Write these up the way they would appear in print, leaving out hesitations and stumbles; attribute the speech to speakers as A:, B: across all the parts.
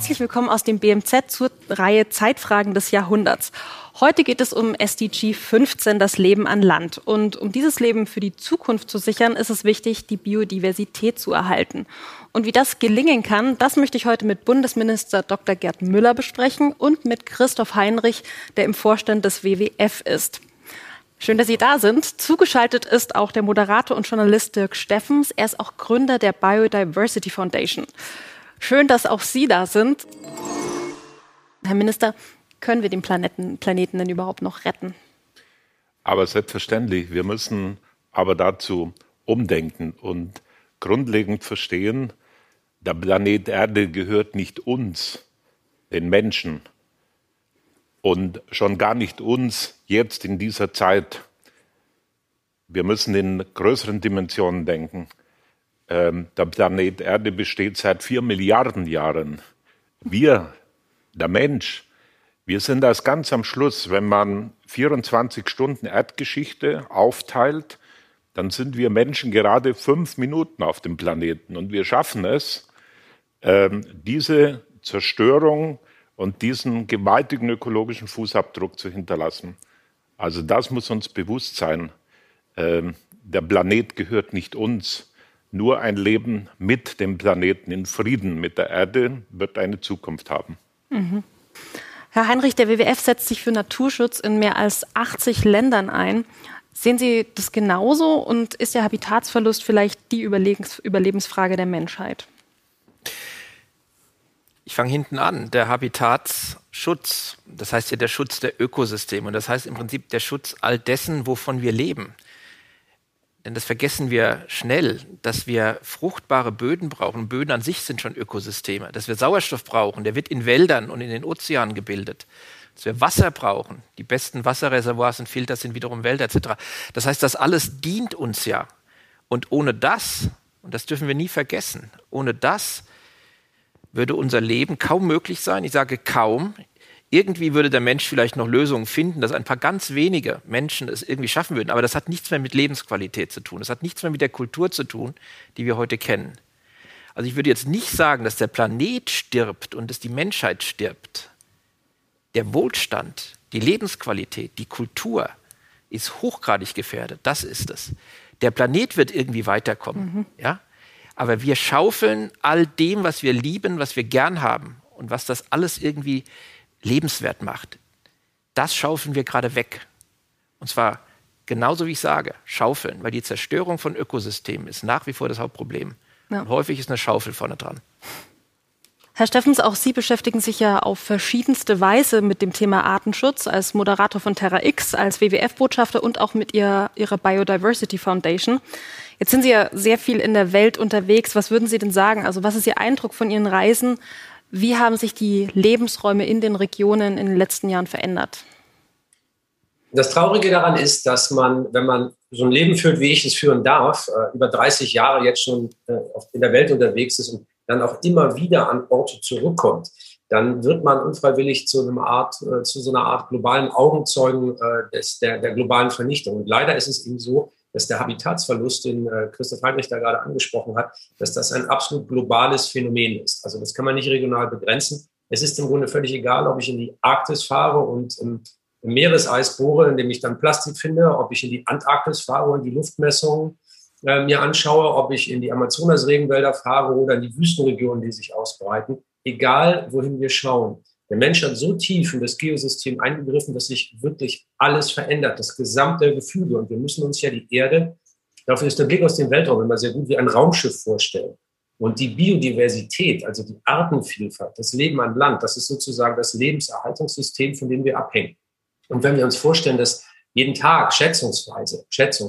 A: Herzlich willkommen aus dem BMZ zur Reihe Zeitfragen des Jahrhunderts. Heute geht es um SDG 15, das Leben an Land. Und um dieses Leben für die Zukunft zu sichern, ist es wichtig, die Biodiversität zu erhalten. Und wie das gelingen kann, das möchte ich heute mit Bundesminister Dr. Gerd Müller besprechen und mit Christoph Heinrich, der im Vorstand des WWF ist. Schön, dass Sie da sind. Zugeschaltet ist auch der Moderator und Journalist Dirk Steffens. Er ist auch Gründer der Biodiversity Foundation. Schön, dass auch Sie da sind. Herr Minister, können wir den Planeten denn überhaupt noch retten?
B: Aber selbstverständlich. Wir müssen aber dazu umdenken und grundlegend verstehen, der Planet Erde gehört nicht uns, den Menschen. Und schon gar nicht uns jetzt in dieser Zeit. Wir müssen in größeren Dimensionen denken. Der Planet Erde besteht seit 4 Milliarden Jahren. Wir, der Mensch, wir sind erst ganz am Schluss. Wenn man 24 Stunden Erdgeschichte aufteilt, dann sind wir Menschen gerade 5 Minuten auf dem Planeten. Und wir schaffen es, diese Zerstörung und diesen gewaltigen ökologischen Fußabdruck zu hinterlassen. Also das muss uns bewusst sein. Der Planet gehört nicht uns. Nur ein Leben mit dem Planeten in Frieden mit der Erde wird eine Zukunft haben.
A: Mhm. Herr Heinrich, der WWF setzt sich für Naturschutz in mehr als 80 Ländern ein. Sehen Sie das genauso und ist der Habitatsverlust vielleicht die Überlebensfrage der Menschheit?
C: Ich fange hinten an. Der Habitatsschutz, das heißt ja der Schutz der Ökosysteme und das heißt im Prinzip der Schutz all dessen, wovon wir leben. Denn das vergessen wir schnell, dass wir fruchtbare Böden brauchen. Böden an sich sind schon Ökosysteme. Dass wir Sauerstoff brauchen, der wird in Wäldern und in den Ozeanen gebildet. Dass wir Wasser brauchen. Die besten Wasserreservoirs und Filter sind wiederum Wälder etc. Das heißt, das alles dient uns ja. Und ohne das, und das dürfen wir nie vergessen, ohne das würde unser Leben kaum möglich sein. Ich sage kaum. Irgendwie würde der Mensch vielleicht noch Lösungen finden, dass ein paar ganz wenige Menschen es irgendwie schaffen würden. Aber das hat nichts mehr mit Lebensqualität zu tun. Das hat nichts mehr mit der Kultur zu tun, die wir heute kennen. Also ich würde jetzt nicht sagen, dass der Planet stirbt und dass die Menschheit stirbt. Der Wohlstand, die Lebensqualität, die Kultur ist hochgradig gefährdet. Das ist es. Der Planet wird irgendwie weiterkommen. Ja? Aber wir schaufeln all dem, was wir lieben, was wir gern haben und was das alles irgendwie lebenswert macht. Das schaufeln wir gerade weg. Und zwar genauso wie ich sage, schaufeln, weil die Zerstörung von Ökosystemen ist nach wie vor das Hauptproblem. Ja. Und häufig ist eine Schaufel vorne dran.
A: Herr Steffens, auch Sie beschäftigen sich ja auf verschiedenste Weise mit dem Thema Artenschutz als Moderator von Terra X, als WWF-Botschafter und auch mit Ihrer Biodiversity Foundation. Jetzt sind Sie ja sehr viel in der Welt unterwegs. Was würden Sie denn sagen? Also was ist Ihr Eindruck von Ihren Reisen? Wie haben sich die Lebensräume in den Regionen in den letzten Jahren verändert?
D: Das Traurige daran ist, dass man, wenn man so ein Leben führt, wie ich es führen darf, über 30 Jahre jetzt schon in der Welt unterwegs ist und dann auch immer wieder an Orte zurückkommt, dann wird man unfreiwillig zu so einer Art globalen Augenzeugen der globalen Vernichtung. Und leider ist es eben so, dass der Habitatsverlust, den Christoph Heinrich da gerade angesprochen hat, dass das ein absolut globales Phänomen ist. Also das kann man nicht regional begrenzen. Es ist im Grunde völlig egal, ob ich in die Arktis fahre und im Meereseis bohre, indem ich dann Plastik finde, ob ich in die Antarktis fahre und die Luftmessungen mir anschaue, ob ich in die Amazonas-Regenwälder fahre oder in die Wüstenregionen, die sich ausbreiten. Egal, wohin wir schauen. Der Mensch hat so tief in das Geosystem eingegriffen, dass sich wirklich alles verändert, das gesamte Gefüge. Und wir müssen uns ja die Erde, dafür ist der Blick aus dem Weltraum immer sehr gut, wie ein Raumschiff vorstellen. Und die Biodiversität, also die Artenvielfalt, das Leben an Land, das ist sozusagen das Lebenserhaltungssystem, von dem wir abhängen. Und wenn wir uns vorstellen, dass jeden Tag schätzungsweise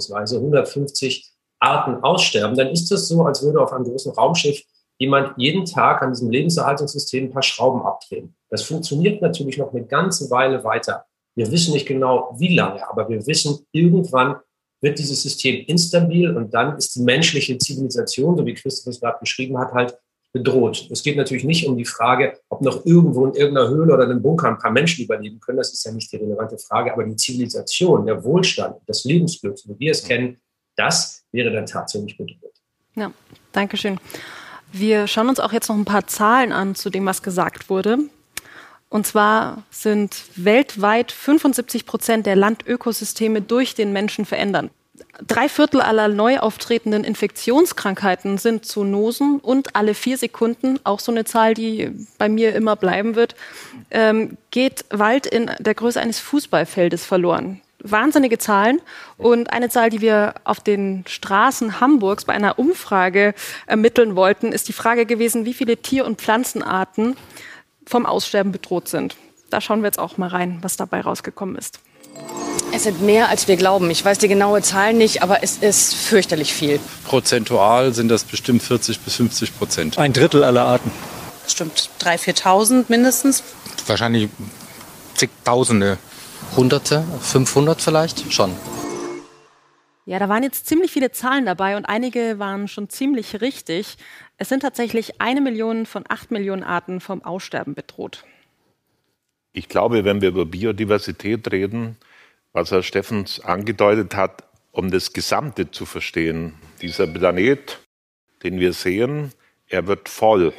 D: 150 Arten aussterben, dann ist das so, als würde auf einem großen Raumschiff jemand jeden Tag an diesem Lebenserhaltungssystem ein paar Schrauben abdrehen. Das funktioniert natürlich noch eine ganze Weile weiter. Wir wissen nicht genau, wie lange, aber wir wissen, irgendwann wird dieses System instabil und dann ist die menschliche Zivilisation, so wie Christoph es gerade beschrieben hat, halt bedroht. Es geht natürlich nicht um die Frage, ob noch irgendwo in irgendeiner Höhle oder in einem Bunker ein paar Menschen überleben können. Das ist ja nicht die relevante Frage. Aber die Zivilisation, der Wohlstand, das Lebensglück, so wie wir es kennen, das wäre dann tatsächlich bedroht.
A: Ja, danke schön. Wir schauen uns auch jetzt noch ein paar Zahlen an zu dem, was gesagt wurde. Und zwar sind weltweit 75% der Landökosysteme durch den Menschen verändert. 3/4 aller neu auftretenden Infektionskrankheiten sind Zoonosen und alle 4 Sekunden, auch so eine Zahl, die bei mir immer bleiben wird, geht Wald in der Größe eines Fußballfeldes verloren. Wahnsinnige Zahlen. Und eine Zahl, die wir auf den Straßen Hamburgs bei einer Umfrage ermitteln wollten, ist die Frage gewesen, wie viele Tier- und Pflanzenarten vom Aussterben bedroht sind. Da schauen wir jetzt auch mal rein, was dabei rausgekommen ist.
E: Es sind mehr, als wir glauben. Ich weiß die genaue Zahl nicht, aber es ist fürchterlich viel.
F: Prozentual sind das bestimmt 40-50%.
G: 1/3 aller Arten.
H: Bestimmt 3.000, 4.000 mindestens.
I: Wahrscheinlich zigtausende.
J: Hunderte, 500 vielleicht, schon.
A: Ja, da waren jetzt ziemlich viele Zahlen dabei und einige waren schon ziemlich richtig. Es sind tatsächlich 1 Million von 8 Millionen Arten vom Aussterben bedroht.
B: Ich glaube, wenn wir über Biodiversität reden, was Herr Steffens angedeutet hat, um das Gesamte zu verstehen, dieser Planet, den wir sehen, er wird voll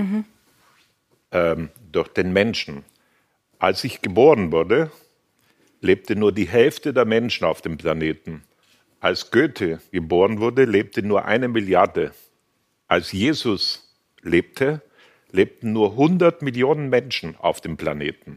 B: durch den Menschen. Als ich geboren wurde, lebte nur die Hälfte der Menschen auf dem Planeten. Als Goethe geboren wurde, lebte nur 1 Milliarde. Als Jesus lebte, lebten nur 100 Millionen Menschen auf dem Planeten.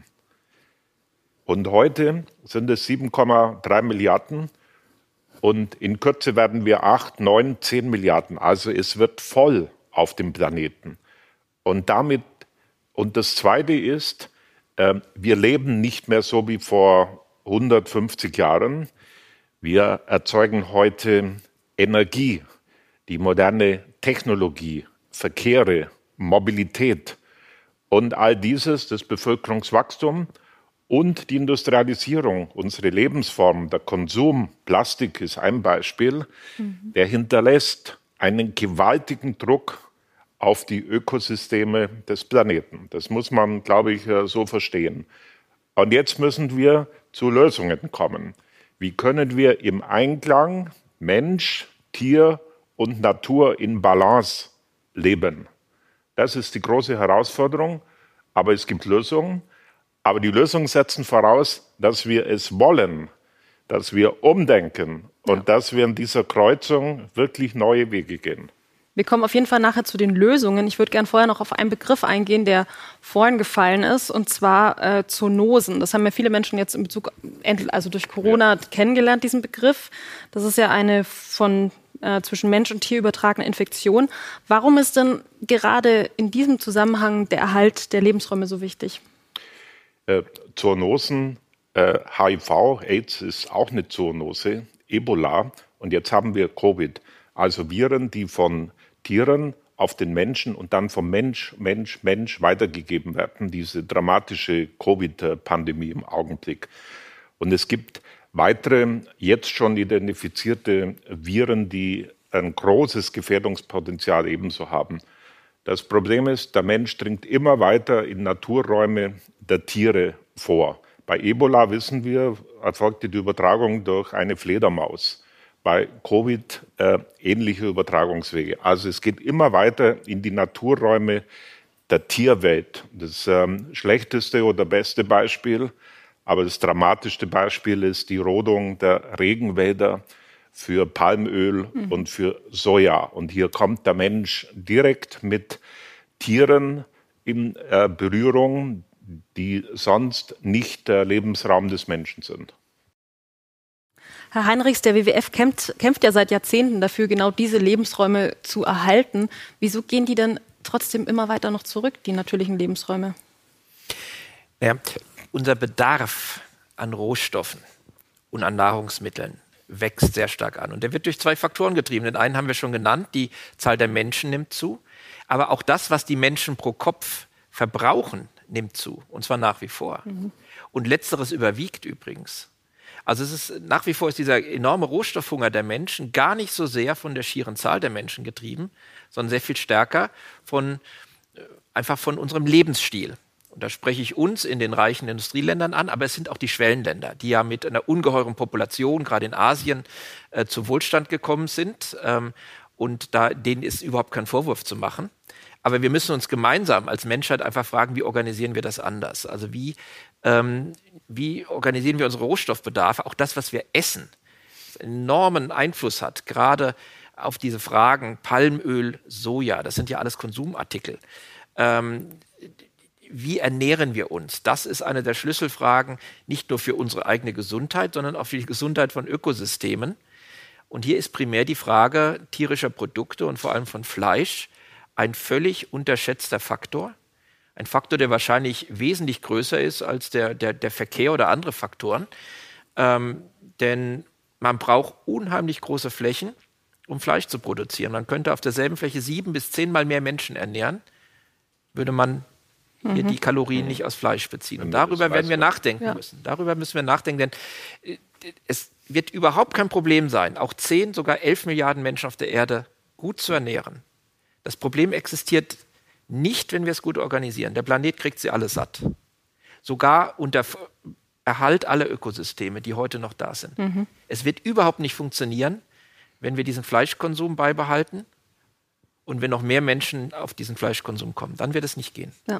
B: Und heute sind es 7,3 Milliarden und in Kürze werden wir 8, 9, 10 Milliarden. Also es wird voll auf dem Planeten. Und das Zweite ist, wir leben nicht mehr so wie vor 150 Jahren. Wir erzeugen heute Energie, die moderne Technologie, Verkehre, Mobilität und all dieses, das Bevölkerungswachstum und die Industrialisierung, unsere Lebensform, der Konsum, Plastik ist ein Beispiel, der hinterlässt einen gewaltigen Druck auf die Ökosysteme des Planeten. Das muss man, glaube ich, so verstehen. Und jetzt müssen wir zu Lösungen kommen. Wie können wir im Einklang Mensch, Tier und Natur in Balance leben? Das ist die große Herausforderung, aber es gibt Lösungen. Aber die Lösungen setzen voraus, dass wir es wollen, dass wir umdenken und dass wir in dieser Kreuzung wirklich neue Wege gehen.
A: Wir kommen auf jeden Fall nachher zu den Lösungen. Ich würde gerne vorher noch auf einen Begriff eingehen, der vorhin gefallen ist, und zwar Zoonosen. Das haben ja viele Menschen jetzt in Bezug, also durch Corona kennengelernt, diesen Begriff. Das ist ja eine von zwischen Mensch und Tier übertragene Infektion. Warum ist denn gerade in diesem Zusammenhang der Erhalt der Lebensräume so wichtig?
B: Zoonosen, HIV, AIDS ist auch eine Zoonose, Ebola und jetzt haben wir Covid. Also Viren, die von Tieren auf den Menschen und dann vom Mensch weitergegeben werden. Diese dramatische Covid-Pandemie im Augenblick. Und es gibt weitere, jetzt schon identifizierte Viren, die ein großes Gefährdungspotenzial ebenso haben. Das Problem ist, der Mensch dringt immer weiter in Naturräume der Tiere vor. Bei Ebola wissen wir, erfolgte die Übertragung durch eine Fledermaus. Bei Covid ähnliche Übertragungswege. Also es geht immer weiter in die Naturräume der Tierwelt. Das schlechteste oder beste Beispiel, aber das dramatischste Beispiel ist die Rodung der Regenwälder für Palmöl und für Soja. Und hier kommt der Mensch direkt mit Tieren in Berührung, die sonst nicht der Lebensraum des Menschen sind.
A: Herr Heinrichs, der WWF kämpft ja seit Jahrzehnten dafür, genau diese Lebensräume zu erhalten. Wieso gehen die denn trotzdem immer weiter noch zurück, die natürlichen Lebensräume?
C: Ja, unser Bedarf an Rohstoffen und an Nahrungsmitteln wächst sehr stark an. Und der wird durch 2 Faktoren getrieben. Den einen haben wir schon genannt, die Zahl der Menschen nimmt zu. Aber auch das, was die Menschen pro Kopf verbrauchen, nimmt zu. Und zwar nach wie vor. Und Letzteres überwiegt übrigens. Also nach wie vor ist dieser enorme Rohstoffhunger der Menschen gar nicht so sehr von der schieren Zahl der Menschen getrieben, sondern sehr viel stärker einfach von unserem Lebensstil. Und da spreche ich uns in den reichen Industrieländern an, aber es sind auch die Schwellenländer, die ja mit einer ungeheuren Population, gerade in Asien, zu Wohlstand gekommen sind. und denen ist überhaupt kein Vorwurf zu machen. Aber wir müssen uns gemeinsam als Menschheit einfach fragen, wie organisieren wir das anders? Also wie organisieren wir unsere Rohstoffbedarfe? Auch das, was wir essen, einen enormen Einfluss hat, gerade auf diese Fragen Palmöl, Soja, das sind ja alles Konsumartikel. Wie ernähren wir uns? Das ist eine der Schlüsselfragen, nicht nur für unsere eigene Gesundheit, sondern auch für die Gesundheit von Ökosystemen. Und hier ist primär die Frage tierischer Produkte und vor allem von Fleisch ein völlig unterschätzter Faktor. Ein Faktor, der wahrscheinlich wesentlich größer ist als der Verkehr oder andere Faktoren. Denn man braucht unheimlich große Flächen, um Fleisch zu produzieren. Man könnte auf derselben Fläche 7 bis 10 Mal mehr Menschen ernähren, würde man hier die Kalorien nicht aus Fleisch beziehen. Und darüber werden wir nachdenken müssen. Darüber müssen wir nachdenken, denn es wird überhaupt kein Problem sein, auch 10, sogar 11 Milliarden Menschen auf der Erde gut zu ernähren. Das Problem existiert nicht, wenn wir es gut organisieren. Der Planet kriegt sie alle satt. Sogar unter Erhalt aller Ökosysteme, die heute noch da sind. Es wird überhaupt nicht funktionieren, wenn wir diesen Fleischkonsum beibehalten und wenn noch mehr Menschen auf diesen Fleischkonsum kommen. Dann wird es nicht gehen.
A: Ja.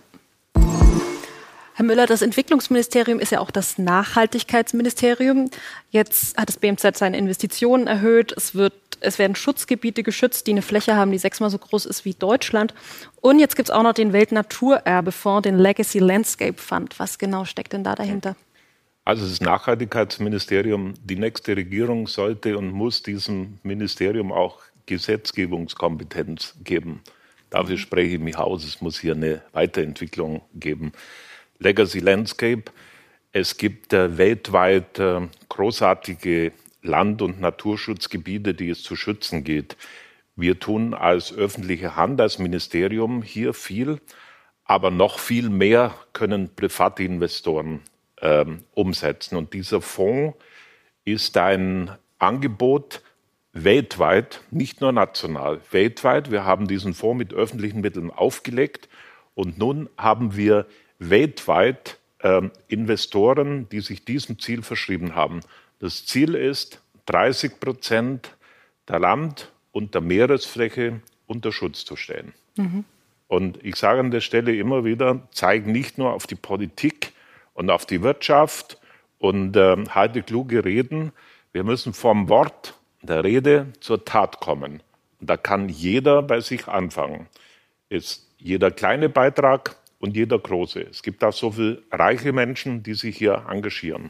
A: Herr Müller, das Entwicklungsministerium ist ja auch das Nachhaltigkeitsministerium. Jetzt hat das BMZ seine Investitionen erhöht. Es werden Schutzgebiete geschützt, die eine Fläche haben, die 6-mal so groß ist wie Deutschland. Und jetzt gibt es auch noch den Weltnaturerbefonds, den Legacy Landscape Fund. Was genau steckt denn da dahinter?
B: Also das Nachhaltigkeitsministerium, die nächste Regierung sollte und muss diesem Ministerium auch Gesetzgebungskompetenz geben. Dafür spreche ich mich aus. Es muss hier eine Weiterentwicklung geben. Legacy Landscape. Es gibt weltweit großartige Land- und Naturschutzgebiete, die es zu schützen geht. Wir tun als öffentliche Hand, als Ministerium hier viel, aber noch viel mehr können private Investoren umsetzen. Und dieser Fonds ist ein Angebot weltweit, nicht nur national, weltweit. Wir haben diesen Fonds mit öffentlichen Mitteln aufgelegt und nun haben wir weltweit Investoren, die sich diesem Ziel verschrieben haben. Das Ziel ist, 30% der Land- und der Meeresfläche unter Schutz zu stellen. Und ich sage an der Stelle immer wieder, zeigen nicht nur auf die Politik und auf die Wirtschaft und halte kluge Reden. Wir müssen vom Wort der Rede zur Tat kommen. Und da kann jeder bei sich anfangen. Ist jeder kleine Beitrag und jeder große. Es gibt auch so viele reiche Menschen, die sich hier engagieren.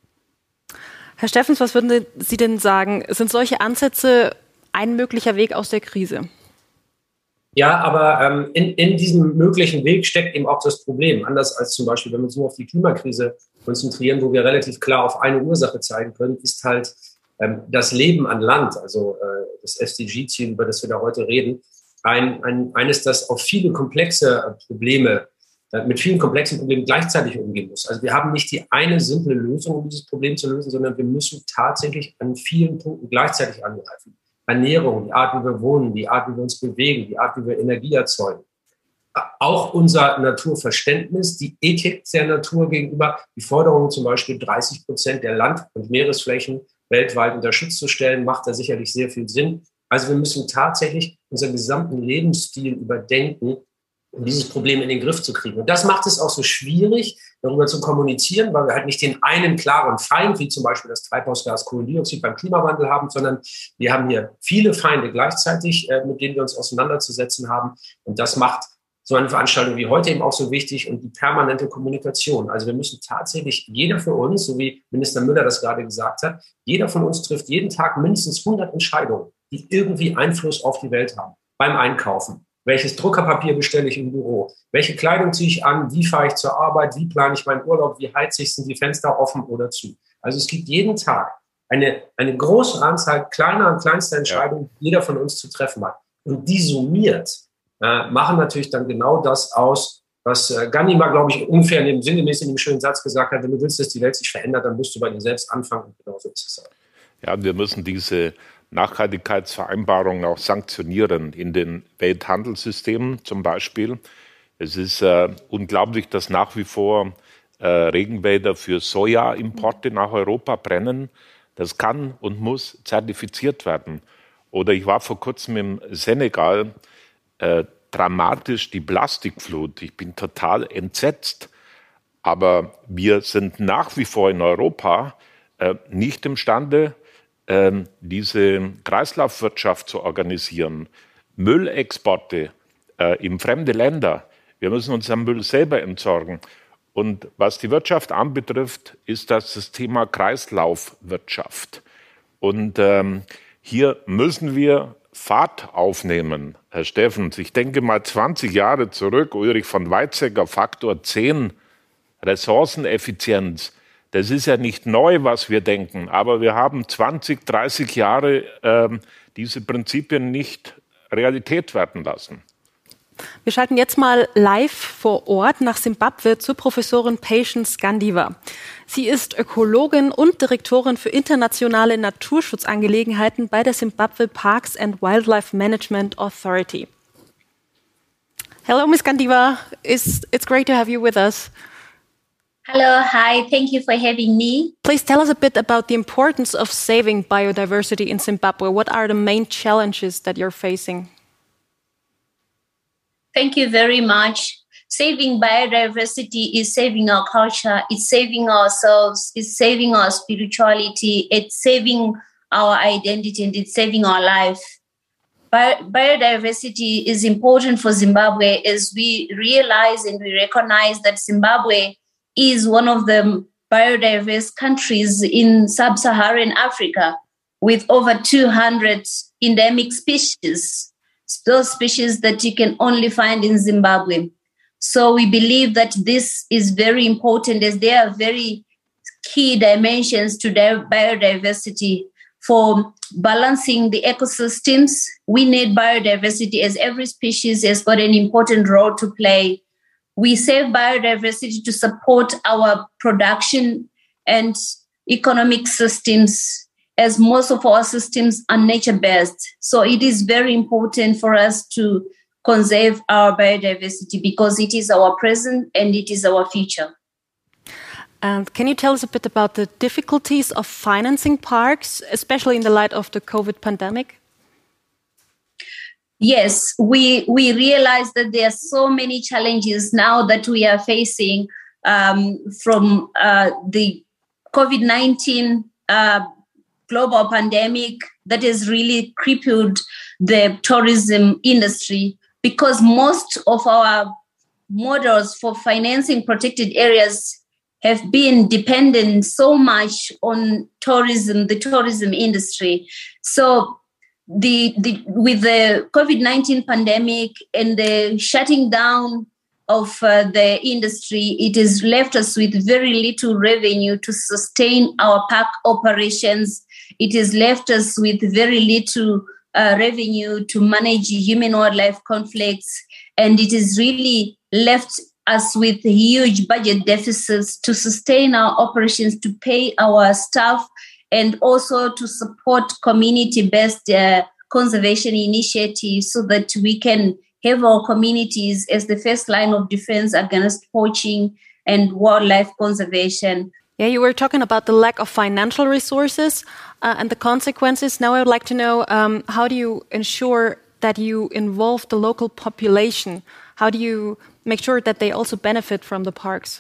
A: Herr Steffens, was würden Sie denn sagen? Sind solche Ansätze ein möglicher Weg aus der Krise?
D: Ja, aber in diesem möglichen Weg steckt eben auch das Problem. Anders als zum Beispiel, wenn wir uns nur auf die Klimakrise konzentrieren, wo wir relativ klar auf eine Ursache zeigen können, ist halt das Leben an Land, also das SDG-Ziel, über das wir da heute reden, eines, das auf viele komplexe Probleme, mit vielen komplexen Problemen gleichzeitig umgehen muss. Also wir haben nicht die eine simple Lösung, um dieses Problem zu lösen, sondern wir müssen tatsächlich an vielen Punkten gleichzeitig angreifen. Ernährung, die Art, wie wir wohnen, die Art, wie wir uns bewegen, die Art, wie wir Energie erzeugen. Auch unser Naturverständnis, die Ethik der Natur gegenüber, die Forderung zum Beispiel 30% der Land- und Meeresflächen weltweit unter Schutz zu stellen, macht da sicherlich sehr viel Sinn. Also wir müssen tatsächlich unseren gesamten Lebensstil überdenken, um dieses Problem in den Griff zu kriegen. Und das macht es auch so schwierig, darüber zu kommunizieren, weil wir halt nicht den einen klaren Feind, wie zum Beispiel das Treibhausgas Kohlendioxid beim Klimawandel haben, sondern wir haben hier viele Feinde gleichzeitig, mit denen wir uns auseinanderzusetzen haben. Und das macht so eine Veranstaltung wie heute eben auch so wichtig und die permanente Kommunikation. Also wir müssen tatsächlich, jeder für uns, so wie Minister Müller das gerade gesagt hat, jeder von uns trifft jeden Tag mindestens 100 Entscheidungen, die irgendwie Einfluss auf die Welt haben. Beim Einkaufen. Welches Druckerpapier bestelle ich im Büro? Welche Kleidung ziehe ich an? Wie fahre ich zur Arbeit? Wie plane ich meinen Urlaub? Wie heize ich? Sind die Fenster offen oder zu? Also es gibt jeden Tag eine große Anzahl kleiner und kleinster Entscheidungen, die jeder von uns zu treffen hat. Und die summiert machen natürlich dann genau das aus, was Ganymer, glaube ich, ungefähr in dem sinngemäß in dem schönen Satz gesagt hat: Wenn du willst, dass die Welt sich verändert, dann musst du bei dir selbst anfangen. Und genau so ist es halt.
B: Ja, wir müssen diese Nachhaltigkeitsvereinbarungen auch sanktionieren in den Welthandelssystemen zum Beispiel. Es ist unglaublich, dass nach wie vor Regenwälder für Sojaimporte nach Europa brennen. Das kann und muss zertifiziert werden. Oder ich war vor kurzem im Senegal, dramatisch die Plastikflut. Ich bin total entsetzt. Aber wir sind nach wie vor in Europa nicht imstande, diese Kreislaufwirtschaft zu organisieren. Müllexporte in fremde Länder. Wir müssen unseren Müll selber entsorgen. Und was die Wirtschaft anbetrifft, ist das Thema Kreislaufwirtschaft. Und hier müssen wir Fahrt aufnehmen, Herr Steffens. Ich denke mal 20 Jahre zurück, Ulrich von Weizsäcker, Faktor 10, Ressourceneffizienz. Das ist ja nicht neu, was wir denken, aber wir haben 20, 30 Jahre diese Prinzipien nicht Realität werden lassen.
A: Wir schalten jetzt mal live vor Ort nach Simbabwe zur Professorin Patience Gandiva. Sie ist Ökologin und Direktorin für internationale Naturschutzangelegenheiten bei der Zimbabwe Parks and Wildlife Management Authority. Hello, Ms. Gandiva. It's great to have you with us.
G: Hello, hi, thank you for having me.
A: Please tell us a bit about the importance of saving biodiversity in Zimbabwe. What are the main challenges that you're facing?
G: Thank you very much. Saving biodiversity is saving our culture, it's saving ourselves, it's saving our spirituality, it's saving our identity, and it's saving our life. Biodiversity is important for Zimbabwe as we realize and we recognize that Zimbabwe is one of the biodiverse countries in sub-Saharan Africa with over 200 endemic species. Those species that you can only find in Zimbabwe. So we believe that this is very important as there are very key dimensions to biodiversity. For balancing the ecosystems, we need biodiversity as every species has got an important role to play. We save biodiversity to support our production and economic systems, as most of our systems are nature-based. So it is very important for us to conserve our biodiversity because it is our present and it is our future.
A: And can you tell us a bit about the difficulties of financing parks, especially in the light of the COVID pandemic?
G: Yes, we realize that there are so many challenges now that we are facing from the COVID-19 global pandemic that has really crippled the tourism industry because most of our models for financing protected areas have been dependent so much on tourism, the tourism industry. So with the COVID-19 pandemic and the shutting down of the industry, it has left us with very little revenue to sustain our park operations. It has left us with very little revenue to manage human-wildlife conflicts, and it has really left us with huge budget deficits to sustain our operations, to pay our staff, and also to support community-based conservation initiatives so that we can have our communities as the first line of defense against poaching and wildlife conservation.
A: Yeah, you were talking about the lack of financial resources and the consequences. Now I would like to know, how do you ensure that you involve the local population? How do you make sure that they also benefit from the parks?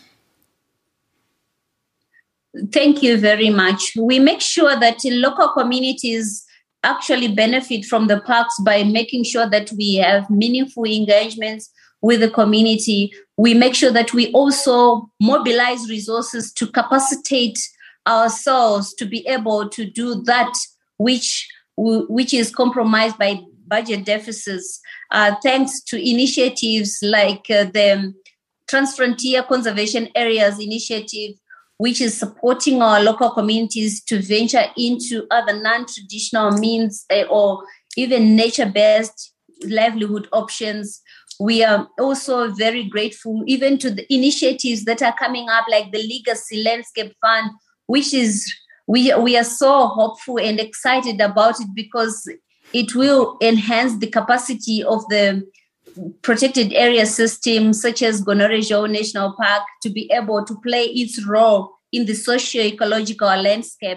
G: Thank you very much. We make sure that local communities actually benefit from the parks by making sure that we have meaningful engagements with the community. We make sure that we also mobilize resources to capacitate ourselves to be able to do that which is compromised by budget deficits. Thanks to initiatives like the Transfrontier Conservation Areas Initiative, which is supporting our local communities to venture into other non-traditional means or even nature-based livelihood options. We are also very grateful even to the initiatives that are coming up like the Legacy Landscape Fund, which is, we are so hopeful and excited about it because it will enhance the capacity of the protected area system such as Gonorejo National Park to be able to play its role in the socio-ecological landscape.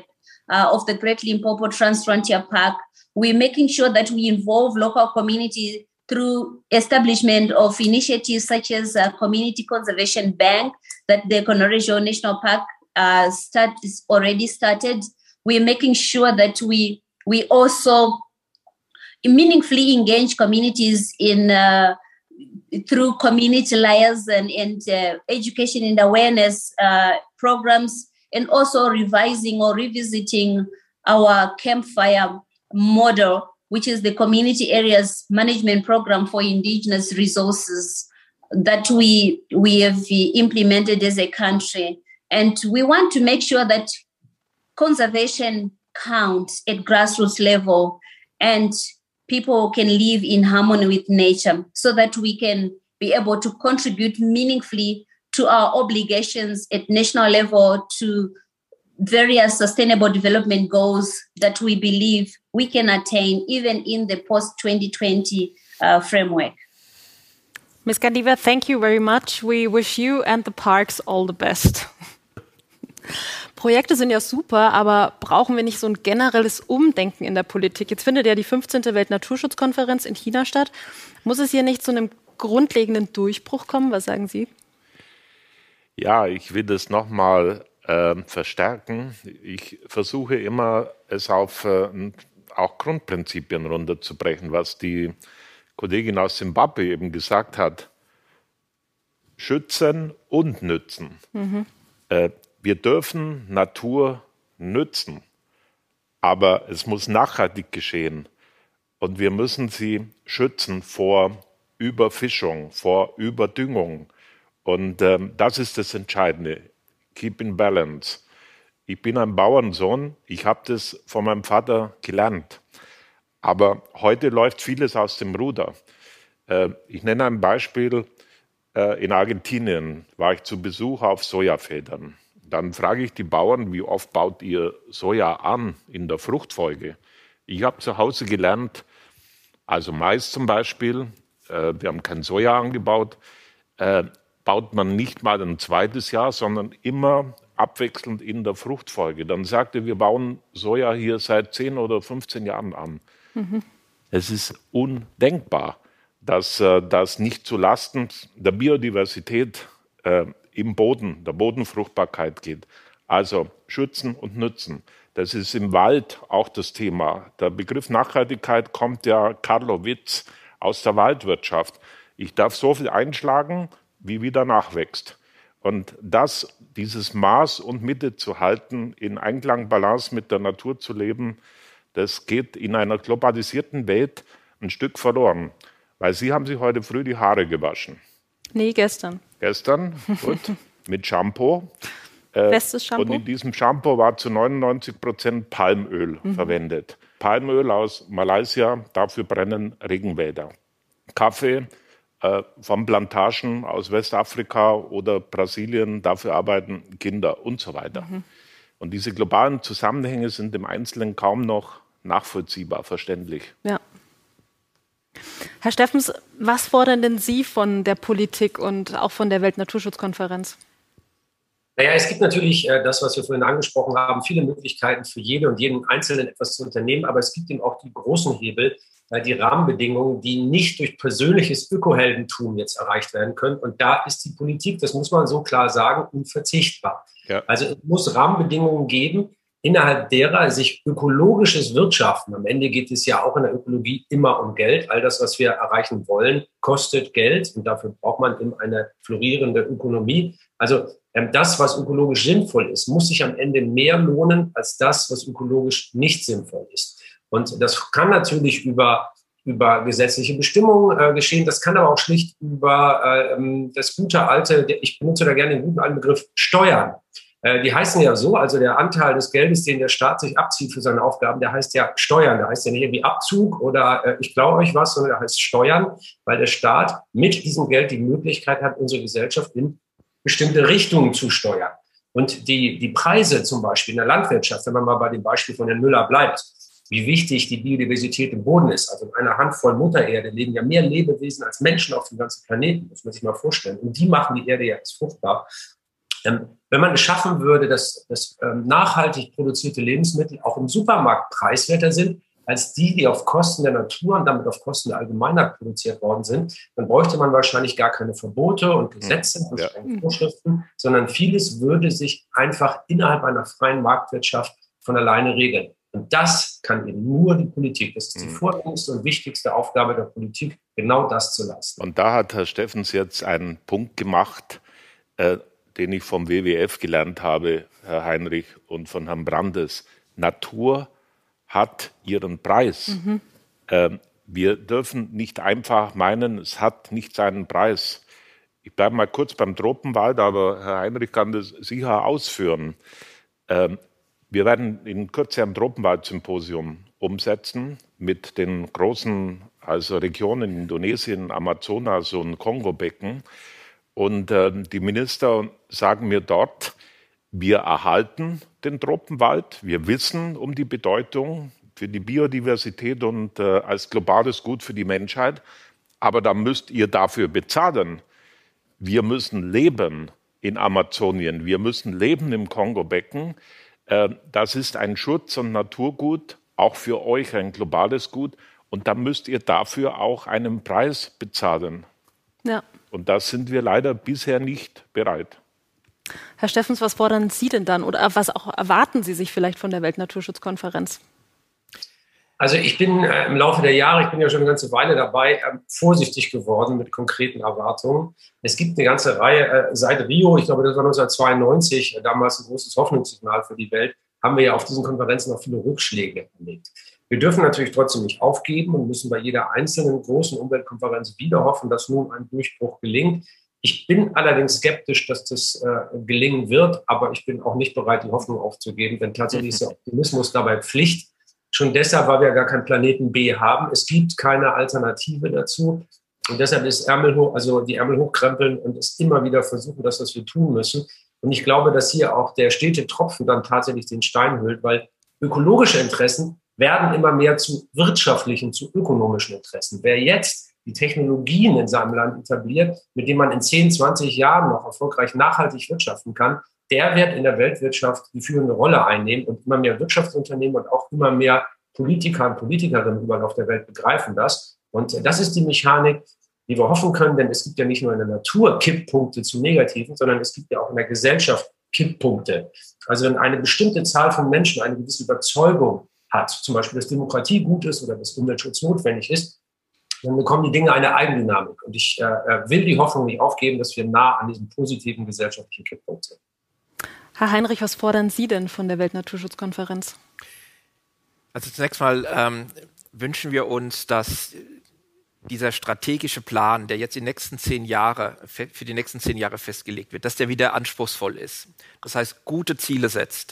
G: of the Great Limpopo Transfrontier Park. We're making sure that we involve local community through establishment of initiatives such as a community conservation bank that the Konorejo National Park is already started. We're making sure that we also meaningfully engage communities in through community layers and education and awareness programs, and also revising or revisiting our campfire model, which is the community areas management program for indigenous resources that we have implemented as a country. And we want to make sure that conservation counts at grassroots level and people can live in harmony with nature, so that we can be able to contribute meaningfully to our obligations at national level to various sustainable development goals that we believe we can attain even in the post-2020 framework.
A: Ms. Gandiva, thank you very much. We wish you and the parks all the best. Projekte sind ja super, aber brauchen wir nicht so ein generelles Umdenken in der Politik? Jetzt findet ja die 15. Weltnaturschutzkonferenz in China statt. Muss es hier nicht zu einem grundlegenden Durchbruch kommen? Was sagen Sie?
B: Ja, ich will das nochmal verstärken. Ich versuche immer, es auf auch Grundprinzipien runterzubrechen, was die Kollegin aus Simbabwe eben gesagt hat. Schützen und nützen. Wir dürfen Natur nützen, aber es muss nachhaltig geschehen. Und wir müssen sie schützen vor Überfischung, vor Überdüngung. Und das ist das Entscheidende. Keep in balance. Ich bin ein Bauernsohn, ich habe das von meinem Vater gelernt. Aber heute läuft vieles aus dem Ruder. Ich nenne ein Beispiel. In Argentinien war ich zu Besuch auf Sojafeldern. Dann frage ich die Bauern, wie oft baut ihr Soja an in der Fruchtfolge? Ich habe zu Hause gelernt, also Mais zum Beispiel, wir haben kein Soja angebaut, baut man nicht mal ein zweites Jahr, sondern immer abwechselnd in der Fruchtfolge. Dann sagte, wir bauen Soja hier seit 10 oder 15 Jahren an. Es ist undenkbar, dass das nicht zulasten der Biodiversität im Boden, der Bodenfruchtbarkeit geht. Also schützen und nützen. Das ist im Wald auch das Thema. Der Begriff Nachhaltigkeit kommt ja, Carlo Witz, aus der Waldwirtschaft. Ich darf so viel einschlagen, wie wieder nachwächst. Und dieses Maß und Mitte zu halten, in Einklang, Balance mit der Natur zu leben, das geht in einer globalisierten Welt ein Stück verloren. Weil Sie haben sich heute früh die Haare gewaschen.
A: Nee, gestern.
B: Gestern? Gut. Mit Shampoo.
A: Bestes Shampoo.
B: Und in diesem Shampoo war zu 99% Palmöl verwendet. Palmöl aus Malaysia, dafür brennen Regenwälder. Kaffee von Plantagen aus Westafrika oder Brasilien, dafür arbeiten Kinder und so weiter. Und diese globalen Zusammenhänge sind im Einzelnen kaum noch nachvollziehbar, verständlich.
A: Ja. Herr Steffens, was fordern denn Sie von der Politik und auch von der Weltnaturschutzkonferenz?
D: Naja, es gibt natürlich das, was wir vorhin angesprochen haben, viele Möglichkeiten für jede und jeden Einzelnen etwas zu unternehmen, aber es gibt eben auch die großen Hebel, die Rahmenbedingungen, die nicht durch persönliches Ökoheldentum jetzt erreicht werden können. Und da ist die Politik, das muss man so klar sagen, unverzichtbar. Ja. Also es muss Rahmenbedingungen geben, innerhalb derer sich ökologisches Wirtschaften, am Ende geht es ja auch in der Ökologie immer um Geld, all das, was wir erreichen wollen, kostet Geld und dafür braucht man eben eine florierende Ökonomie. Also das, was ökologisch sinnvoll ist, muss sich am Ende mehr lohnen als das, was ökologisch nicht sinnvoll ist. Und das kann natürlich über gesetzliche Bestimmungen geschehen, das kann aber auch schlicht über das gute alte, ich benutze da gerne den guten alten Begriff, Steuern. Die heißen ja so, also der Anteil des Geldes, den der Staat sich abzieht für seine Aufgaben, der heißt ja Steuern. Der heißt ja nicht irgendwie Abzug oder ich klaue euch was, sondern der heißt Steuern, weil der Staat mit diesem Geld die Möglichkeit hat, unsere Gesellschaft in bestimmte Richtungen zu steuern. Und die Preise zum Beispiel in der Landwirtschaft, wenn man mal bei dem Beispiel von Herrn Müller bleibt, wie wichtig die Biodiversität im Boden ist. Also in einer Handvoll Muttererde leben ja mehr Lebewesen als Menschen auf dem ganzen Planeten, muss man sich mal vorstellen. Und die machen die Erde ja erst fruchtbar. Wenn man es schaffen würde, dass nachhaltig produzierte Lebensmittel auch im Supermarkt preiswerter sind, als die auf Kosten der Natur und damit auf Kosten der Allgemeinheit produziert worden sind, dann bräuchte man wahrscheinlich gar keine Verbote und Gesetze und Vorschriften, sondern vieles würde sich einfach innerhalb einer freien Marktwirtschaft von alleine regeln. Und das kann eben nur die Politik. Das ist die vorrangigste und wichtigste Aufgabe der Politik, genau das zu leisten.
B: Und da hat Herr Steffens jetzt einen Punkt gemacht, den ich vom WWF gelernt habe, Herr Heinrich, und von Herrn Brandes. Natur hat ihren Preis. Wir dürfen nicht einfach meinen, es hat nicht seinen Preis. Ich bleibe mal kurz beim Tropenwald, aber Herr Heinrich kann das sicher ausführen. Wir werden in Kürze ein Tropenwald-Symposium umsetzen mit den großen Regionen in Indonesien, Amazonas und Kongo-Becken. Und die Minister sagen mir dort, wir erhalten den Tropenwald. Wir wissen um die Bedeutung für die Biodiversität und als globales Gut für die Menschheit. Aber da müsst ihr dafür bezahlen. Wir müssen leben in Amazonien. Wir müssen leben im Kongo-Becken. Das ist ein Schutz- und Naturgut, auch für euch ein globales Gut. Und da müsst ihr dafür auch einen Preis bezahlen.
A: Ja.
B: Und das sind wir leider bisher nicht bereit.
A: Herr Steffens, was fordern Sie denn dann oder was auch erwarten Sie sich vielleicht von der Weltnaturschutzkonferenz?
D: Also ich bin im Laufe der Jahre, ich bin ja schon eine ganze Weile dabei, vorsichtig geworden mit konkreten Erwartungen. Es gibt eine ganze Reihe, seit Rio, ich glaube das war 1992, damals ein großes Hoffnungssignal für die Welt, haben wir ja auf diesen Konferenzen auch viele Rückschläge erlebt. Wir dürfen natürlich trotzdem nicht aufgeben und müssen bei jeder einzelnen großen Umweltkonferenz wieder hoffen, dass nun ein Durchbruch gelingt. Ich bin allerdings skeptisch, dass das gelingen wird, aber ich bin auch nicht bereit, die Hoffnung aufzugeben, denn tatsächlich ist der Optimismus dabei Pflicht. Schon deshalb, weil wir gar keinen Planeten B haben. Es gibt keine Alternative dazu. Und deshalb ist die Ärmel hochkrempeln und es immer wieder versuchen, das, was wir tun müssen. Und ich glaube, dass hier auch der stete Tropfen dann tatsächlich den Stein hüllt, weil ökologische Interessen werden immer mehr zu wirtschaftlichen, zu ökonomischen Interessen. Wer jetzt die Technologien in seinem Land etabliert, mit denen man in 10, 20 Jahren noch erfolgreich nachhaltig wirtschaften kann, der wird in der Weltwirtschaft die führende Rolle einnehmen und immer mehr Wirtschaftsunternehmen und auch immer mehr Politiker und Politikerinnen überall auf der Welt begreifen das. Und das ist die Mechanik, die wir hoffen können, denn es gibt ja nicht nur in der Natur Kipppunkte zum Negativen, sondern es gibt ja auch in der Gesellschaft Kipppunkte. Also wenn eine bestimmte Zahl von Menschen eine gewisse Überzeugung hat, zum Beispiel, dass Demokratie gut ist oder dass Umweltschutz notwendig ist, dann bekommen die Dinge eine Eigendynamik. Und ich will die Hoffnung nicht aufgeben, dass wir nah an diesem positiven gesellschaftlichen Kipppunkt sind.
A: Herr Heinrich, was fordern Sie denn von der Weltnaturschutzkonferenz?
C: Also zunächst mal wünschen wir uns, dass dieser strategische Plan, der jetzt für die nächsten 10 Jahre festgelegt wird, dass der wieder anspruchsvoll ist. Das heißt, gute Ziele setzt.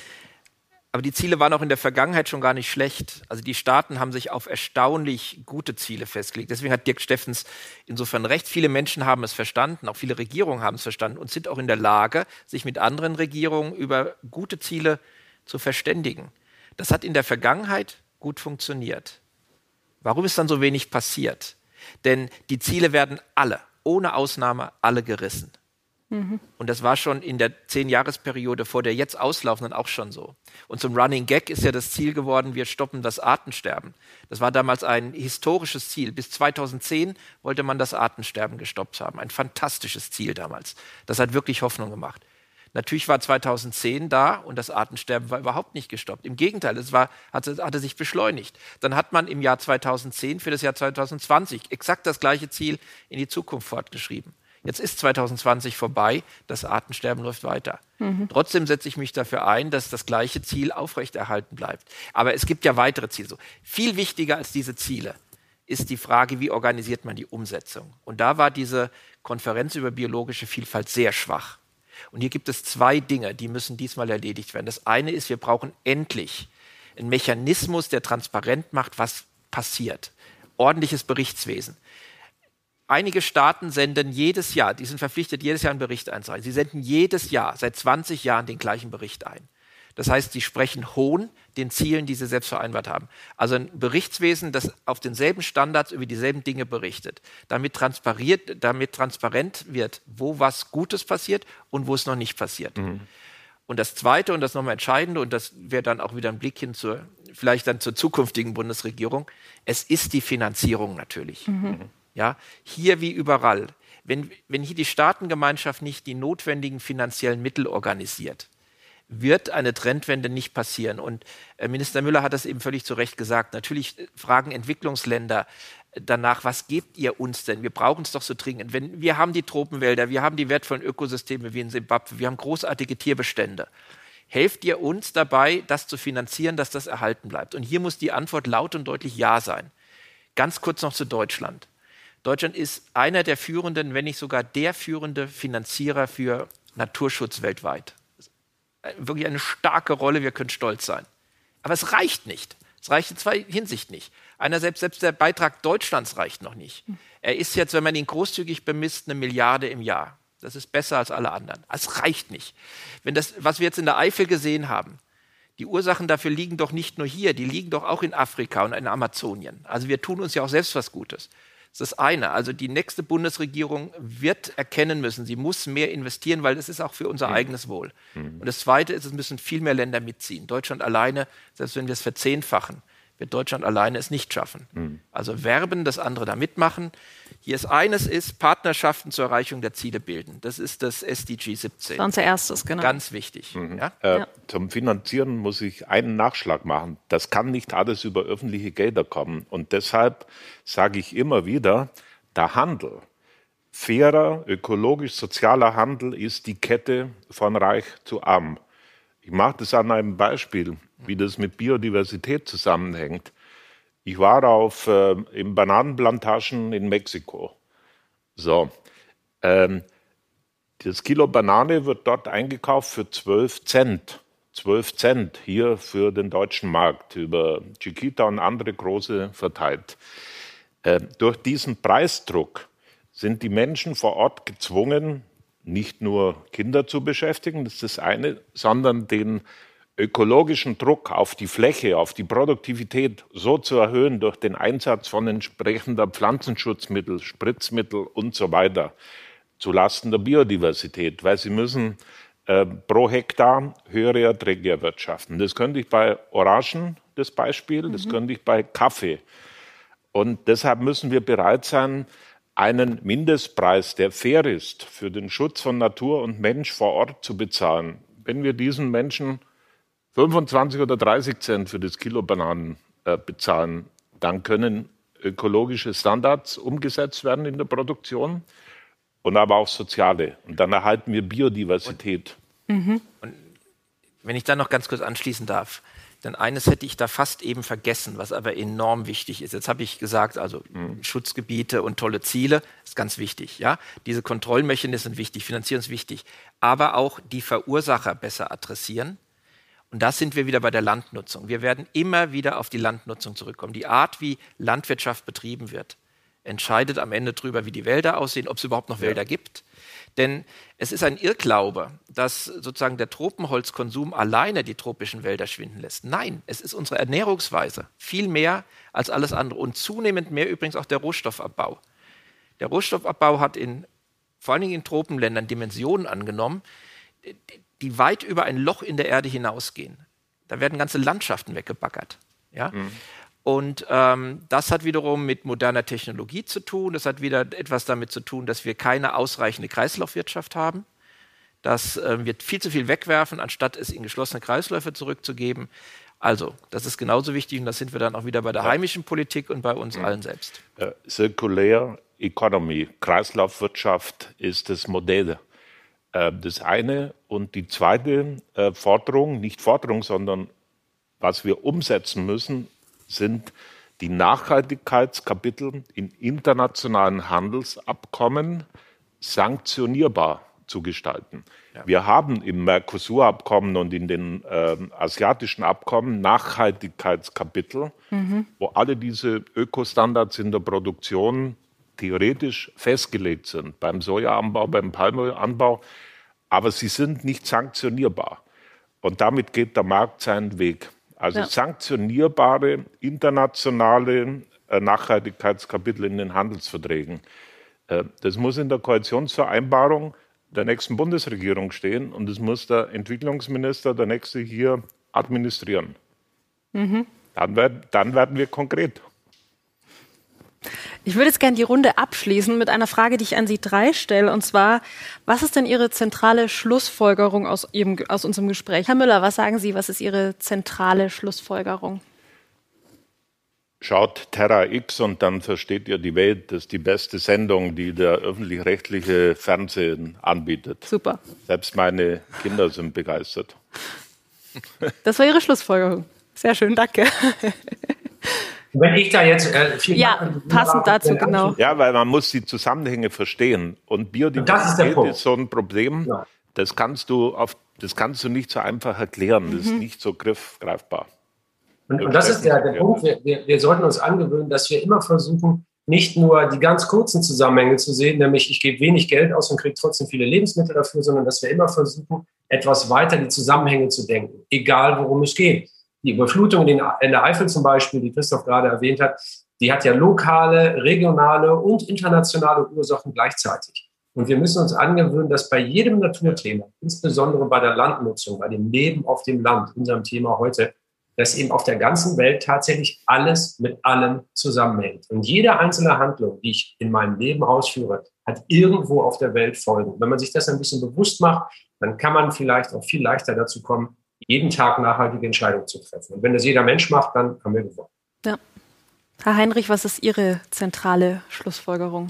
C: Aber die Ziele waren auch in der Vergangenheit schon gar nicht schlecht. Also die Staaten haben sich auf erstaunlich gute Ziele festgelegt. Deswegen hat Dirk Steffens insofern recht. Viele Menschen haben es verstanden, auch viele Regierungen haben es verstanden und sind auch in der Lage, sich mit anderen Regierungen über gute Ziele zu verständigen. Das hat in der Vergangenheit gut funktioniert. Warum ist dann so wenig passiert? Denn die Ziele werden alle, ohne Ausnahme, alle gerissen. Und das war schon in der 10-Jahresperiode vor der jetzt auslaufenden auch schon so. Und zum Running Gag ist ja das Ziel geworden, wir stoppen das Artensterben. Das war damals ein historisches Ziel. Bis 2010 wollte man das Artensterben gestoppt haben. Ein fantastisches Ziel damals. Das hat wirklich Hoffnung gemacht. Natürlich war 2010 da und das Artensterben war überhaupt nicht gestoppt. Im Gegenteil, es hatte sich beschleunigt. Dann hat man im Jahr 2010 für das Jahr 2020 exakt das gleiche Ziel in die Zukunft fortgeschrieben. Jetzt ist 2020 vorbei, das Artensterben läuft weiter. Trotzdem setze ich mich dafür ein, dass das gleiche Ziel aufrechterhalten bleibt. Aber es gibt ja weitere Ziele. So, viel wichtiger als diese Ziele ist die Frage, wie organisiert man die Umsetzung? Und da war diese Konferenz über biologische Vielfalt sehr schwach. Und hier gibt es 2 Dinge, die müssen diesmal erledigt werden. Das eine ist, wir brauchen endlich einen Mechanismus, der transparent macht, was passiert. Ordentliches Berichtswesen. Einige Staaten senden jedes Jahr, die sind verpflichtet, jedes Jahr einen Bericht einzureichen. Sie senden jedes Jahr, seit 20 Jahren, den gleichen Bericht ein. Das heißt, sie sprechen Hohn den Zielen, die sie selbst vereinbart haben. Also ein Berichtswesen, das auf denselben Standards über dieselben Dinge berichtet, damit transparent wird, wo was Gutes passiert und wo es noch nicht passiert. Und das Zweite, und das nochmal Entscheidende, und das wäre dann auch wieder ein Blick hin vielleicht dann zur zukünftigen Bundesregierung, es ist die Finanzierung natürlich. Ja, hier wie überall. Wenn hier die Staatengemeinschaft nicht die notwendigen finanziellen Mittel organisiert, wird eine Trendwende nicht passieren. Und Minister Müller hat das eben völlig zu Recht gesagt. Natürlich fragen Entwicklungsländer danach, was gebt ihr uns denn? Wir brauchen es doch so dringend. Wir haben die Tropenwälder, wir haben die wertvollen Ökosysteme wie in Simbabwe, wir haben großartige Tierbestände. Helft ihr uns dabei, das zu finanzieren, dass das erhalten bleibt? Und hier muss die Antwort laut und deutlich Ja sein. Ganz kurz noch zu Deutschland. Deutschland ist einer der führenden, wenn nicht sogar der führende Finanzierer für Naturschutz weltweit. Wirklich eine starke Rolle, wir können stolz sein. Aber es reicht nicht. Es reicht in zwei Hinsichten nicht. Selbst der Beitrag Deutschlands reicht noch nicht. Er ist jetzt, wenn man ihn großzügig bemisst, 1 Milliarde im Jahr. Das ist besser als alle anderen. Es reicht nicht. Was wir jetzt in der Eifel gesehen haben, die Ursachen dafür liegen doch nicht nur hier, die liegen doch auch in Afrika und in Amazonien. Also wir tun uns ja auch selbst was Gutes. Das ist das eine. Also die nächste Bundesregierung wird erkennen müssen, sie muss mehr investieren, weil das ist auch für unser eigenes Wohl. Und das Zweite ist, es müssen viel mehr Länder mitziehen. Deutschland alleine, selbst wenn wir es verzehnfachen, wird Deutschland alleine es nicht schaffen. Also werben, dass andere da mitmachen. Hier ist Partnerschaften zur Erreichung der Ziele bilden. Das ist das SDG 17. Das
A: war unser erstes, genau.
C: Ganz wichtig.
B: Zum Finanzieren muss ich einen Nachschlag machen. Das kann nicht alles über öffentliche Gelder kommen. Und deshalb sage ich immer wieder, der Handel, fairer, ökologisch, sozialer Handel ist die Kette von reich zu arm. Ich mache das an einem Beispiel, wie das mit Biodiversität zusammenhängt. Ich war in Bananenplantagen in Mexiko. Das Kilo Banane wird dort eingekauft für 12 Cent. 12 Cent hier für den deutschen Markt, über Chiquita und andere große verteilt. Durch diesen Preisdruck sind die Menschen vor Ort gezwungen, nicht nur Kinder zu beschäftigen, das ist das eine, sondern den ökologischen Druck auf die Fläche, auf die Produktivität so zu erhöhen durch den Einsatz von entsprechender Pflanzenschutzmittel, Spritzmittel und so weiter, zulasten der Biodiversität, weil sie müssen pro Hektar höhere Erträge erwirtschaften. Das könnte ich bei Orangen, das Beispiel, das könnte ich bei Kaffee. Und deshalb müssen wir bereit sein, einen Mindestpreis, der fair ist, für den Schutz von Natur und Mensch vor Ort zu bezahlen. Wenn wir diesen Menschen 25 oder 30 Cent für das Kilo Bananen bezahlen, dann können ökologische Standards umgesetzt werden in der Produktion und aber auch soziale. Und dann erhalten wir Biodiversität.
C: Und wenn ich dann noch ganz kurz anschließen darf, denn eines hätte ich da fast eben vergessen, was aber enorm wichtig ist. Jetzt habe ich gesagt, also Schutzgebiete und tolle Ziele ist ganz wichtig. Ja? Diese Kontrollmechanismen sind wichtig, Finanzierung ist wichtig, aber auch die Verursacher besser adressieren. Und da sind wir wieder bei der Landnutzung. Wir werden immer wieder auf die Landnutzung zurückkommen. Die Art, wie Landwirtschaft betrieben wird, entscheidet am Ende darüber, wie die Wälder aussehen, ob es überhaupt noch Wälder gibt. Denn es ist ein Irrglaube, dass sozusagen der Tropenholzkonsum alleine die tropischen Wälder schwinden lässt. Nein, es ist unsere Ernährungsweise, viel mehr als alles andere und zunehmend mehr übrigens auch der Rohstoffabbau. Der Rohstoffabbau hat vor allen Dingen in Tropenländern Dimensionen angenommen, die weit über ein Loch in der Erde hinausgehen. Da werden ganze Landschaften weggebaggert. Ja? Und das hat wiederum mit moderner Technologie zu tun. Das hat wieder etwas damit zu tun, dass wir keine ausreichende Kreislaufwirtschaft haben. Dass wir viel zu viel wegwerfen, anstatt es in geschlossene Kreisläufe zurückzugeben. Also, das ist genauso wichtig und da sind wir dann auch wieder bei der heimischen Politik und bei uns allen selbst.
B: Circular Economy, Kreislaufwirtschaft ist das Modell. Das eine. Und die zweite Forderung, nicht Forderung, sondern was wir umsetzen müssen, sind die Nachhaltigkeitskapitel in internationalen Handelsabkommen sanktionierbar zu gestalten. Ja. Wir haben im Mercosur-Abkommen und in den asiatischen Abkommen Nachhaltigkeitskapitel, wo alle diese Ökostandards in der Produktion theoretisch festgelegt sind, beim Sojaanbau, beim Palmölanbau, aber sie sind nicht sanktionierbar. Und damit geht der Markt seinen Weg. Also sanktionierbare internationale Nachhaltigkeitskapitel in den Handelsverträgen. Das muss in der Koalitionsvereinbarung der nächsten Bundesregierung stehen und das muss der Entwicklungsminister, der nächste, hier administrieren. Mhm. Dann werden wir konkret.
A: Ich würde jetzt gerne die Runde abschließen mit einer Frage, die ich an Sie drei stelle. Und zwar, was ist denn Ihre zentrale Schlussfolgerung aus unserem Gespräch? Herr Müller, was sagen Sie, was ist Ihre zentrale Schlussfolgerung?
B: Schaut Terra X und dann versteht ihr die Welt. Das ist die beste Sendung, die der öffentlich-rechtliche Fernsehen anbietet.
A: Super.
B: Selbst meine Kinder sind begeistert.
G: Das war Ihre Schlussfolgerung. Sehr schön, danke.
D: Wenn ich da jetzt
A: passend dazu, genau.
B: Ja, weil man muss die Zusammenhänge verstehen. Und Biodiversität ist so ein Problem, das kannst du nicht so einfach erklären. Das ist nicht so greifbar.
D: Und das ist der Punkt. Wir sollten uns angewöhnen, dass wir immer versuchen, nicht nur die ganz kurzen Zusammenhänge zu sehen, nämlich ich gebe wenig Geld aus und kriege trotzdem viele Lebensmittel dafür, sondern dass wir immer versuchen, etwas weiter die Zusammenhänge zu denken, egal worum es geht. Die Überflutung in der Eifel zum Beispiel, die Christoph gerade erwähnt hat, die hat ja lokale, regionale und internationale Ursachen gleichzeitig. Und wir müssen uns angewöhnen, dass bei jedem Naturthema, insbesondere bei der Landnutzung, bei dem Leben auf dem Land, unserem Thema heute, dass eben auf der ganzen Welt tatsächlich alles mit allem zusammenhängt. Und jede einzelne Handlung, die ich in meinem Leben ausführe, hat irgendwo auf der Welt Folgen. Wenn man sich das ein bisschen bewusst macht, dann kann man vielleicht auch viel leichter dazu kommen, jeden Tag nachhaltige Entscheidungen zu treffen. Und wenn das jeder Mensch macht, dann haben wir gewonnen.
A: Ja. Herr Heinrich, was ist Ihre zentrale Schlussfolgerung?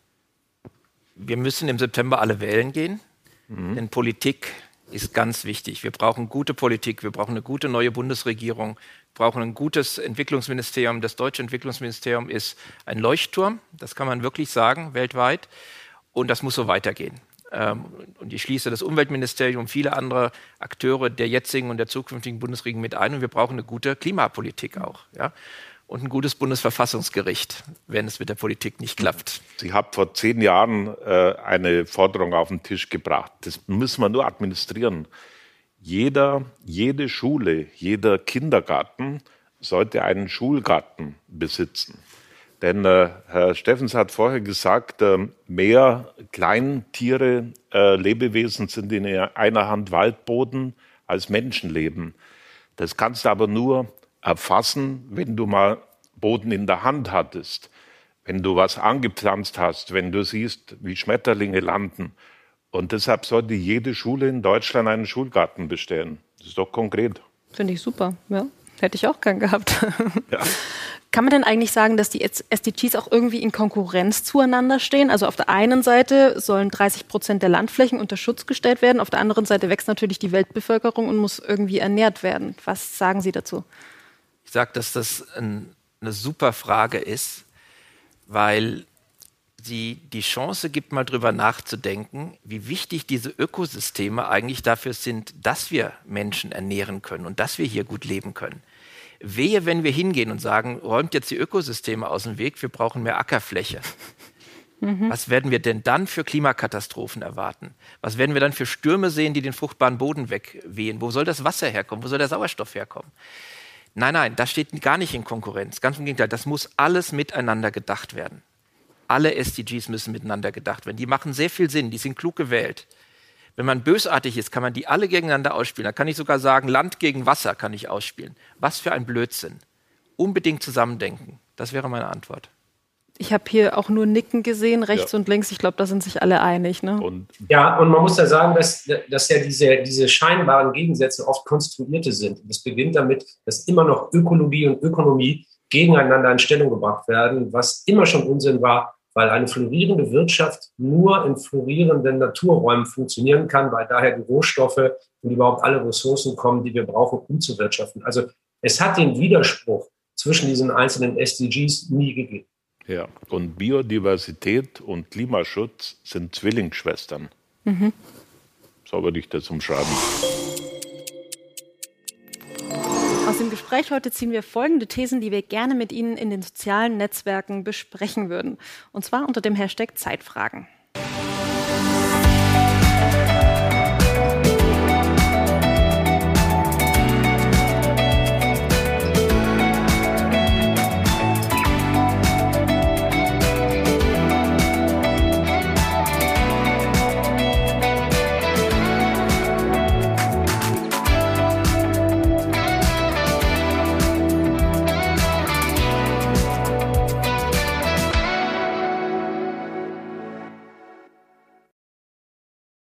C: Wir müssen im September alle wählen gehen, denn Politik ist ganz wichtig. Wir brauchen gute Politik, wir brauchen eine gute neue Bundesregierung, wir brauchen ein gutes Entwicklungsministerium. Das deutsche Entwicklungsministerium ist ein Leuchtturm, das kann man wirklich sagen, weltweit. Und das muss so weitergehen. Und ich schließe das Umweltministerium und viele andere Akteure der jetzigen und der zukünftigen Bundesregierung mit ein. Und wir brauchen eine gute Klimapolitik auch. Ja? Und ein gutes Bundesverfassungsgericht, wenn es mit der Politik nicht klappt.
B: Ich habe vor 10 Jahren eine Forderung auf den Tisch gebracht. Das müssen wir nur administrieren. Jede Schule, jeder Kindergarten sollte einen Schulgarten besitzen. Denn Herr Steffens hat vorher gesagt, mehr Kleintiere, Lebewesen sind in einer Hand Waldboden als Menschenleben. Das kannst du aber nur erfassen, wenn du mal Boden in der Hand hattest, wenn du was angepflanzt hast, wenn du siehst, wie Schmetterlinge landen. Und deshalb sollte jede Schule in Deutschland einen Schulgarten bestellen. Das ist doch konkret.
A: Finde ich super, ja. Hätte ich auch gern gehabt.
B: Ja.
A: Kann man denn eigentlich sagen, dass die SDGs auch irgendwie in Konkurrenz zueinander stehen? Also auf der einen Seite sollen 30% der Landflächen unter Schutz gestellt werden, auf der anderen Seite wächst natürlich die Weltbevölkerung und muss irgendwie ernährt werden. Was sagen Sie dazu?
C: Ich sage, dass das eine super Frage ist, weil sie die Chance gibt, mal drüber nachzudenken, wie wichtig diese Ökosysteme eigentlich dafür sind, dass wir Menschen ernähren können und dass wir hier gut leben können. Wehe, wenn wir hingehen und sagen, räumt jetzt die Ökosysteme aus dem Weg, wir brauchen mehr Ackerfläche. Was werden wir denn dann für Klimakatastrophen erwarten? Was werden wir dann für Stürme sehen, die den fruchtbaren Boden wegwehen? Wo soll das Wasser herkommen? Wo soll der Sauerstoff herkommen? Nein, das steht gar nicht in Konkurrenz. Ganz im Gegenteil, das muss alles miteinander gedacht werden. Alle SDGs müssen miteinander gedacht werden. Die machen sehr viel Sinn, die sind klug gewählt. Wenn man bösartig ist, kann man die alle gegeneinander ausspielen. Da kann ich sogar sagen, Land gegen Wasser kann ich ausspielen. Was für ein Blödsinn. Unbedingt zusammendenken. Das wäre meine Antwort.
A: Ich habe hier auch nur Nicken gesehen, rechts und links. Ich glaube, da sind sich alle einig. Ne?
D: Und man muss ja sagen, dass ja diese scheinbaren Gegensätze oft konstruierte sind. Das beginnt damit, dass immer noch Ökologie und Ökonomie gegeneinander in Stellung gebracht werden, was immer schon Unsinn war, weil eine florierende Wirtschaft nur in florierenden Naturräumen funktionieren kann, weil daher die Rohstoffe und überhaupt alle Ressourcen kommen, die wir brauchen, um zu wirtschaften. Also es hat den Widerspruch zwischen diesen einzelnen SDGs nie gegeben.
B: Ja, und Biodiversität und Klimaschutz sind Zwillingsschwestern. So würde ich das umschreiben.
A: Aus dem Gespräch heute ziehen wir folgende Thesen, die wir gerne mit Ihnen in den sozialen Netzwerken besprechen würden. Und zwar unter dem Hashtag Zeitfragen.